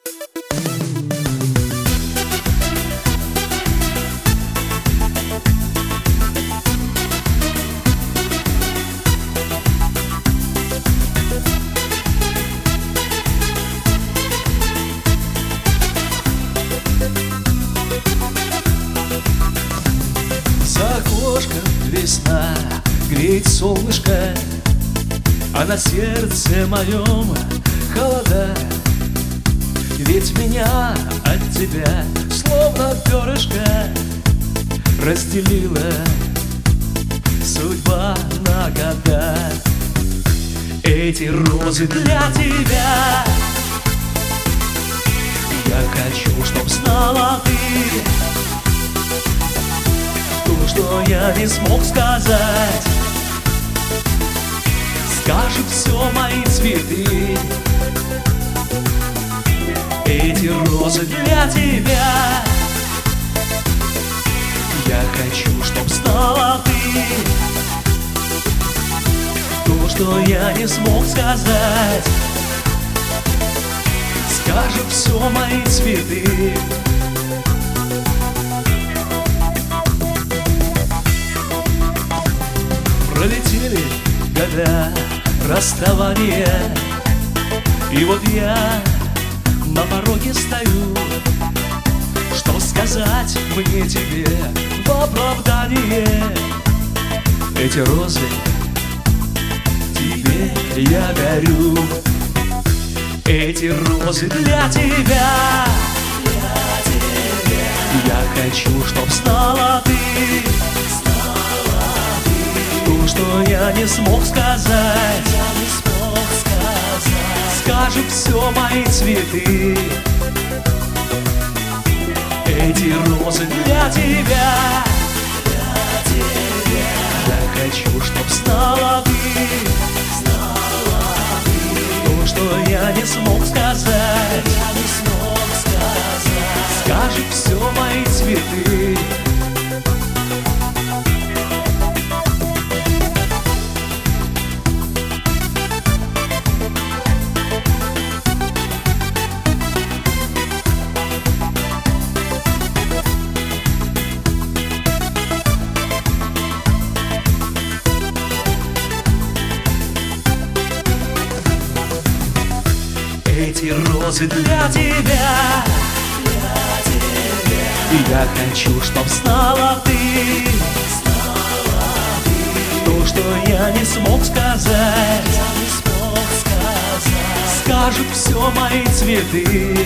За окошком весна, греет солнышко, а на сердце моем холода. Ведь меня от тебя словно перышко разделила судьба на года. Эти розы для тебя, я хочу, чтоб знала ты то, что я не смог сказать. Скажут все мои цветы. Эти розы для тебя, я хочу, чтоб знала ты то, что я не смог сказать. Скажут все мои цветы. Пролетели года расставания, и вот я на пороге стою. Что сказать мне тебе в оправдание? Эти розы тебе я дарю. Эти розы для тебя, я хочу, чтоб знала ты то, что я не смог сказать. Скажут все мои цветы. Эти розы для тебя, я хочу, чтоб знала ты то, что я не смог сказать. Скажут все мои цветы. Эти розы для тебя, я хочу, чтоб знала ты то, что я не смог сказать. Скажут все мои цветы.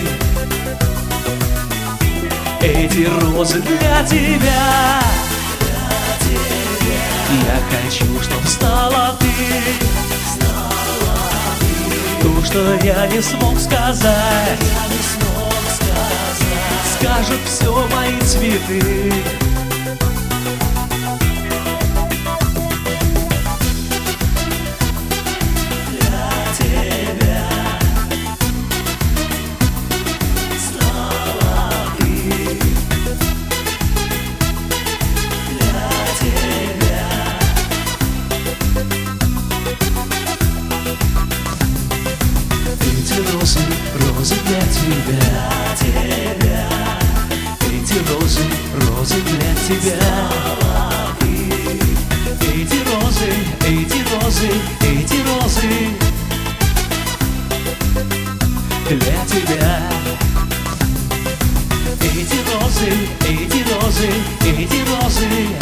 Эти розы для тебя, я хочу, чтоб знала ты то, что я не смог сказать. Скажут все мои цветы. Для тебя знала ты. Для тебя. Эти розы, розы для тебя, эти розы, розы для тебя. Эти розы, эти розы, эти розы для тебя. Эти розы, эти розы, эти розы